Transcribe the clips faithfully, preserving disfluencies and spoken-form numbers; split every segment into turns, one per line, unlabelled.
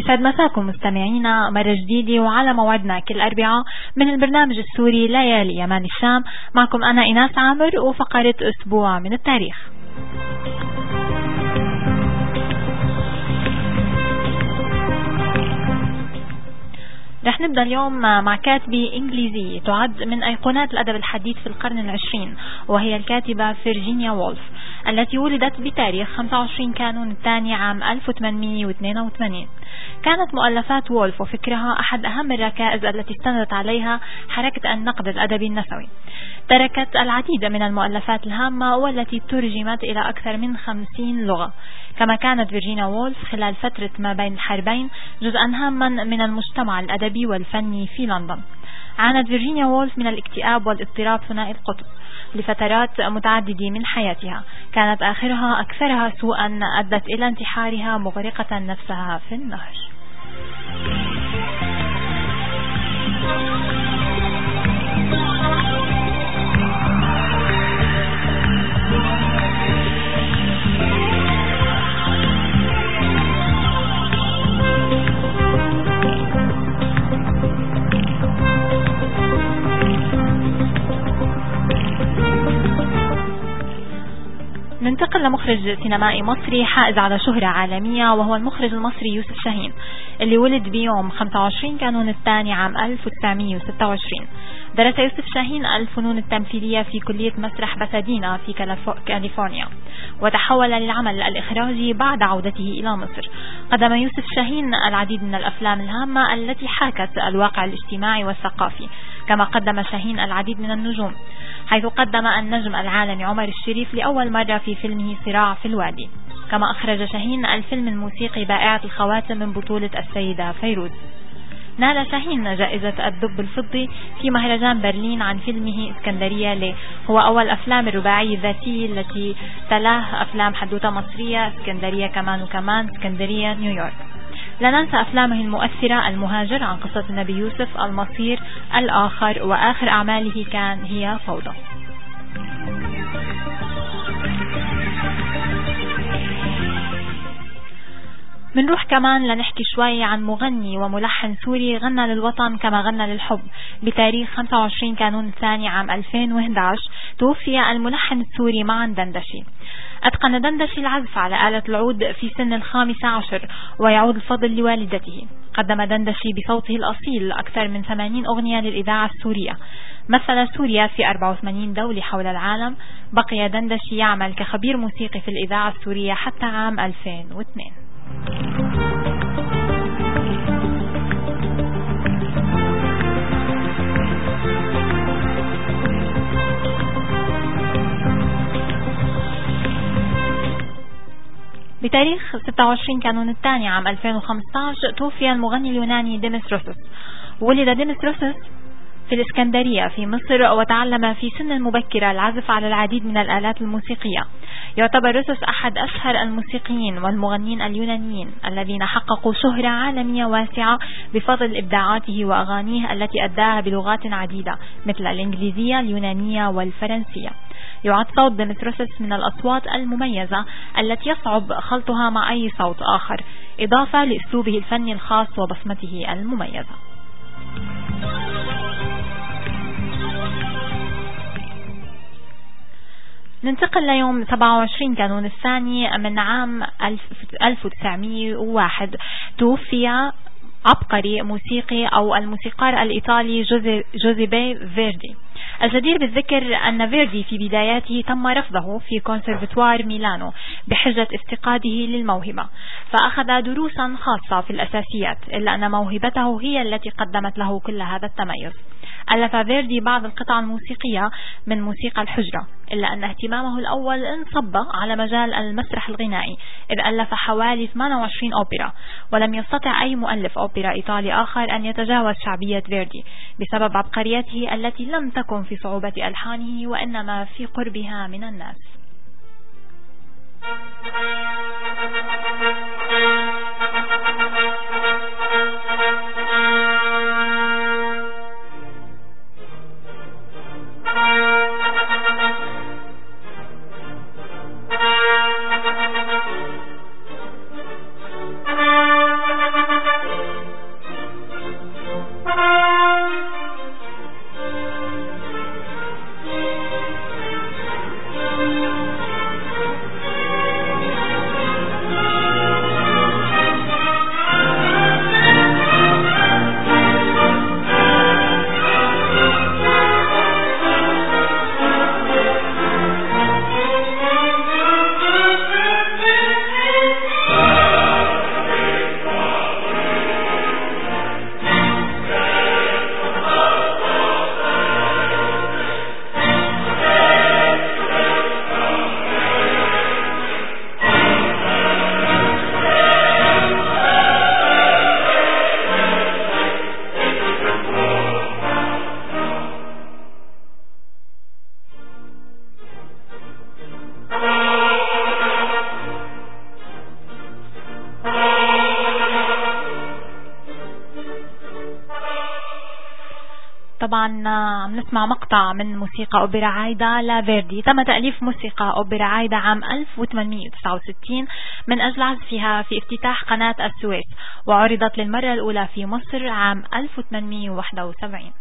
يسعد مساكم مستمعينا مرة جديدة وعلى موعدنا كل أربعاء من البرنامج السوري ليالي يمان الشام. معكم أنا إيناس عامر وفقرة أسبوع من التاريخ. رح نبدأ اليوم مع كاتبة إنجليزية تعد من أيقونات الأدب الحديث في القرن العشرين، وهي الكاتبة فيرجينيا وولف التي ولدت بتاريخ خمسة وعشرين كانون الثاني عام ألف وثمانمئة واثنين وثمانين. كانت مؤلفات وولف وفكرها أحد أهم الركائز التي استندت عليها حركة النقد الأدبي النسوي. تركت العديد من المؤلفات الهامة والتي ترجمت إلى أكثر من خمسين لغة. كما كانت فيرجينيا وولف خلال فترة ما بين الحربين جزءا هاما من المجتمع الأدبي والفني في لندن. عانت فيرجينيا وولف من الاكتئاب والاضطراب ثنائي القطب لفترات متعددة من حياتها، كانت آخرها أكثرها سوءا أدت إلى انتحارها مغرقة نفسها في النهر. ننتقل لمخرج سينمائي مصري حائز على شهرة عالمية، وهو المخرج المصري يوسف شاهين اللي ولد بيوم خمسة وعشرين كانون الثاني عام ألف وتسعمئة وستة وعشرين. درس يوسف شاهين الفنون التمثيلية في كلية مسرح بسادينا في كاليفورنيا، وتحول للعمل الإخراجي بعد عودته إلى مصر. قدم يوسف شاهين العديد من الأفلام الهامة التي حاكت الواقع الاجتماعي والثقافي. كما قدم شاهين العديد من النجوم، حيث قدم النجم العالمي عمر الشريف لأول مرة في فيلمه صراع في الوادي. كما أخرج شاهين الفيلم الموسيقي بائعة الخواتم من بطولة السيدة فيروز. نال شاهين جائزة الدب الفضي في مهرجان برلين عن فيلمه اسكندرية لي، هو أول أفلام الرباعية الذاتية التي تلاه أفلام حدوتة مصرية اسكندرية كمان وكمان اسكندرية نيويورك. لا ننسى أفلامه المؤثرة المهاجر عن قصة النبي يوسف، المصير، الآخر، وآخر أعماله كان هي فوضى. منروح كمان لنحكي شوي عن مغني وملحن سوري غنى للوطن كما غنى للحب. بتاريخ خمسة وعشرين كانون الثاني عام ألفين وأحد عشر توفي الملحن السوري معن دندشي. أتقن دندشي العزف على آلة العود في سن الخامسة عشر، ويعود الفضل لوالدته. قدم دندشي بصوته الأصيل أكثر من ثمانين أغنية للإذاعة السورية. مثل سوريا في أربعة وثمانين دولة حول العالم. بقي دندشي يعمل كخبير موسيقي في الإذاعة السورية حتى عام ألفين واثنين. بتاريخ ستة وعشرين كانون الثاني عام ألفين وخمسة عشر توفي المغني اليوناني ديمس روسوس. ولد ديمس روسوس في الإسكندرية في مصر، وتعلم في سن مبكرة العزف على العديد من الآلات الموسيقية. يعتبر روسوس أحد أشهر الموسيقيين والمغنيين اليونانيين الذين حققوا شهرة عالمية واسعة بفضل إبداعاته وأغانيه التي أداها بلغات عديدة مثل الإنجليزية، اليونانية، والفرنسية. يعد صوت ديمس روسوس من الأصوات المميزة التي يصعب خلطها مع أي صوت آخر، إضافة لأسلوبه الفني الخاص وبصمته المميزة. ننتقل ليوم سبعة وعشرين كانون الثاني من عام ألف وتسعمئة وواحد. توفي عبقري موسيقي أو الموسيقار الإيطالي جوزي جوزيبي فيردي. الجدير بالذكر أن فيردي في بداياته تم رفضه في كونسرفتوار ميلانو بحجة افتقاده للموهبة، فأخذ دروسا خاصة في الأساسيات، إلا أن موهبته هي التي قدمت له كل هذا التميز. ألف فيردي بعض القطع الموسيقية من موسيقى الحجرة، إلا أن اهتمامه الأول انصب على مجال المسرح الغنائي، إذ ألف حوالي ثمانية وعشرين أوبرا، ولم يستطع أي مؤلف أوبرا إيطالي آخر أن يتجاوز شعبية فيردي بسبب عبقريته التي لم تكن في صعوبة ألحانه وإنما في قربها من الناس. طبعا عم نسمع مقطع من موسيقى أوبرا عايدة لفيردي. تم تأليف موسيقى أوبرا عايدة عام ألف وثمانمئة وتسعة وستين من أجل عزفها في افتتاح قناة السويس، وعرضت للمرة الأولى في مصر عام ألف وثمانمئة وواحد وسبعين.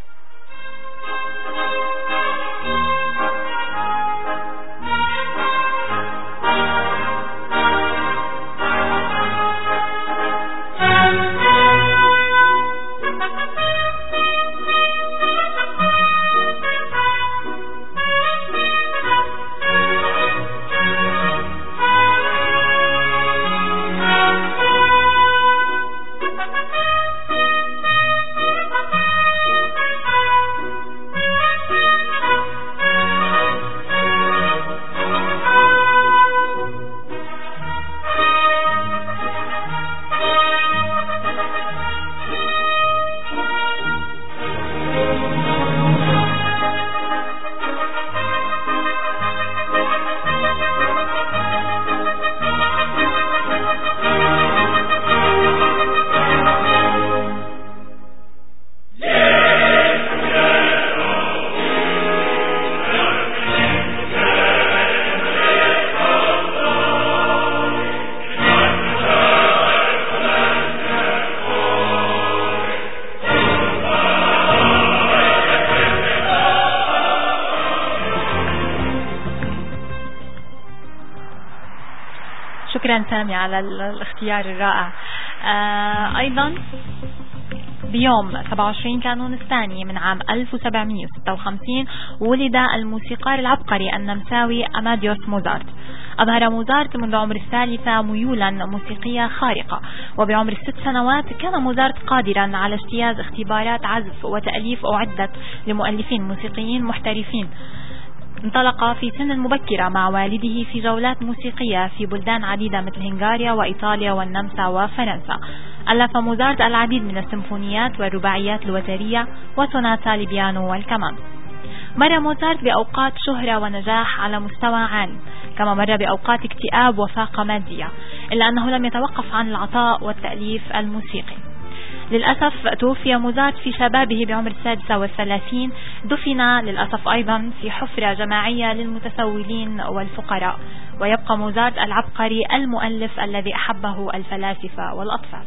شكرا سامي على الاختيار الرائع. آه أيضا بيوم سبعة وعشرين كانون الثاني من عام ألف وسبعمئة وستة وخمسين ولد الموسيقار العبقري النمساوي أماديوس موزارت. أظهر موزارت منذ عمر الثالثة ميولا موسيقية خارقة، وبعمر الست سنوات كان موزارت قادرا على اجتياز اختبارات عزف وتأليف أعدت لمؤلفين موسيقيين محترفين. انطلق في سن مبكرة مع والده في جولات موسيقية في بلدان عديدة مثل هنغاريا وإيطاليا والنمسا وفرنسا. ألف موزارت العديد من السيمفونيات والرباعيات الوترية وسوناتا للبيانو والكمان. مر موزارت بأوقات شهرة ونجاح على مستوى عالي، كما مر بأوقات اكتئاب وفاقة مادية، إلا أنه لم يتوقف عن العطاء والتأليف الموسيقي. للأسف توفي موزارت في شبابه بعمر السادسة والثلاثين. دفن للأسف أيضا في حفرة جماعية للمتسولين والفقراء. ويبقى موزارت العبقري المؤلف الذي أحبه الفلاسفة والأطفال.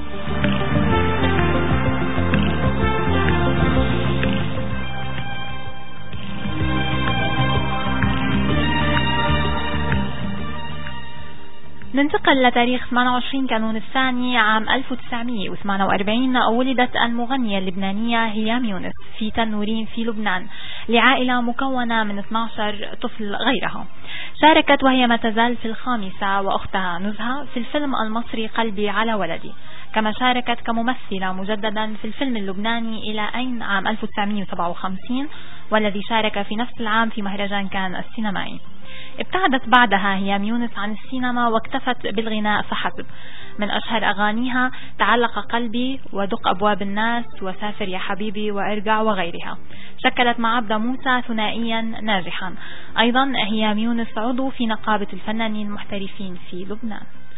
ننتقل لتاريخ ثمانية وعشرين كانون الثاني عام ألف وتسعمئة وثمانية وأربعين. ولدت المغنية اللبنانية هيام يونس في تنورين في لبنان لعائلة مكونة من اثني عشر طفل غيرها. شاركت وهي ما تزال في الخامسة وأختها نزهة في الفيلم المصري قلبي على ولدي، كما شاركت كممثلة مجددا في الفيلم اللبناني إلى أين عام ألف وتسعمئة وسبعة وخمسين، والذي شارك في نفس العام في مهرجان كان السينمائي. ابتعدت بعدها هيام يونس عن السينما واكتفت بالغناء فحسب. من أشهر أغانيها تعلق قلبي ودق أبواب الناس وسافر يا حبيبي وارجع وغيرها. شكلت مع عبد موسى ثنائيا ناجحا. أيضا هيام يونس عضو في نقابة الفنانين المحترفين في لبنان.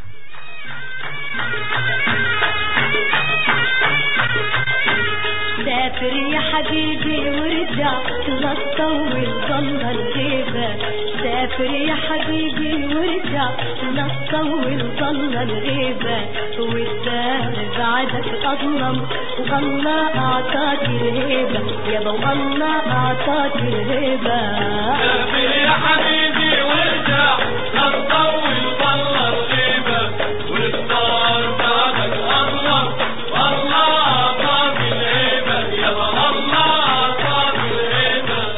سافر يا حبيبي وارجع لا تطول ضل الغيبة. سافر يا حبيبي وارجع لا تطول ضل الغيبة. والدار بعدك أظلم والله أعطاك الهيبة يابا والله أعطاك الهيبة.
سافر يا حبيبي وارجع لا تطول ضل الغيبة. والدار بعدك أظلم والله أعطاك الهيبة يابا والله أعطاك الهيبة.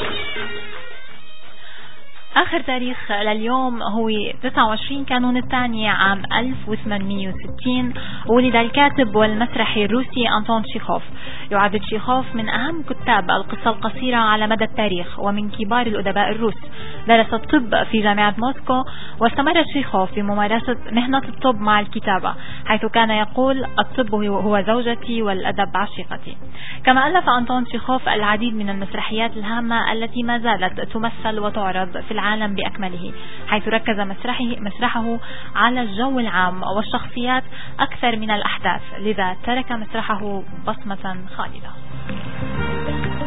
آخر تاريخ لليوم هو تسعة وعشرين كانون الثاني عام ألف وثمانمئة وستين. ولد الكاتب والمسرحي الروسي أنطون تشيخوف. يعد تشيخوف من أهم كتاب القصة القصيرة على مدى التاريخ ومن كبار الأدباء الروس. درس الطب في جامعة موسكو، واستمر تشيخوف في ممارسة مهنة الطب مع الكتابة، حيث كان يقول الطب هو زوجتي والأدب عشيقتي. كما ألف أنطون تشيخوف العديد من المسرحيات الهامة التي ما زالت تمثل وتعرض في العالم بأكمله، حيث ركز مسرحه, مسرحه على الجو العام والشخصيات أكثر من الأحداث، لذا ترك مسرحه بصمة خالدة.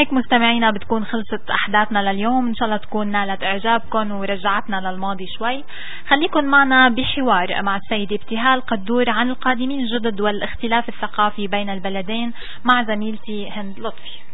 هيك مستمعينا بتكون خلصت أحداثنا لليوم، إن شاء الله تكون نالت إعجابكم ورجعتنا للماضي شوي. خليكن معنا بحوار مع السيدة ابتهال قدور عن القادمين الجدد والاختلاف الثقافي بين البلدين مع زميلتي هند لطفي.